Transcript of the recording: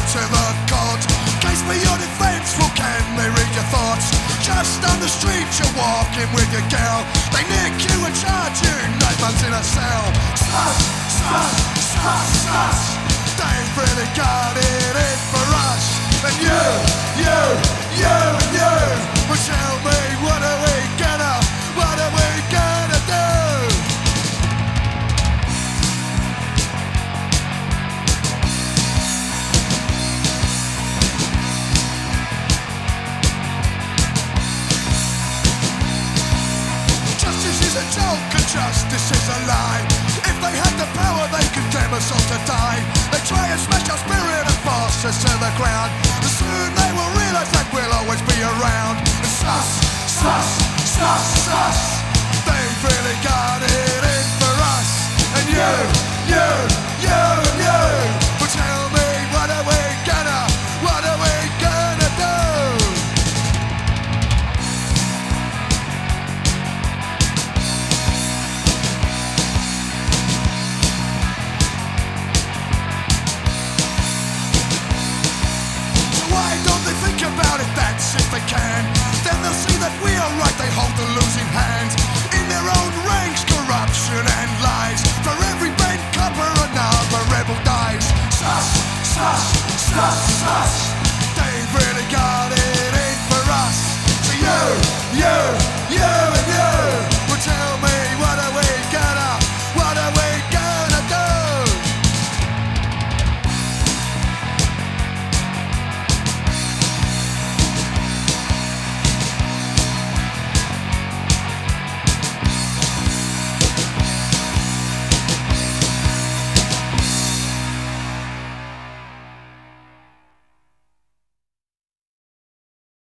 to the court. Case for your defense, well can they read your thoughts? Just down the street you're walking with your gal. They nick you and charge you 9 months in a cell. Sus, sus, sus, sus. They've really got it in for us. And you and you well tell me what are we gonna do? Justice is a joke and justice is a lie. If they had the power they could condemn us all to die. They try and smash our spirit and force us to the ground. But soon they will realise that we'll always be around. And sus, sus, sus, sus. They've really got it in for us. And you well tell me what are we gonna do? Why don't they think about it? That's if they can. Then they'll see that we are right. They hold the losing hand. In their own ranks, corruption and lies. For every bent copper, another rebel dies. Sus, sus, sus, sus. They've really got it in for us. So you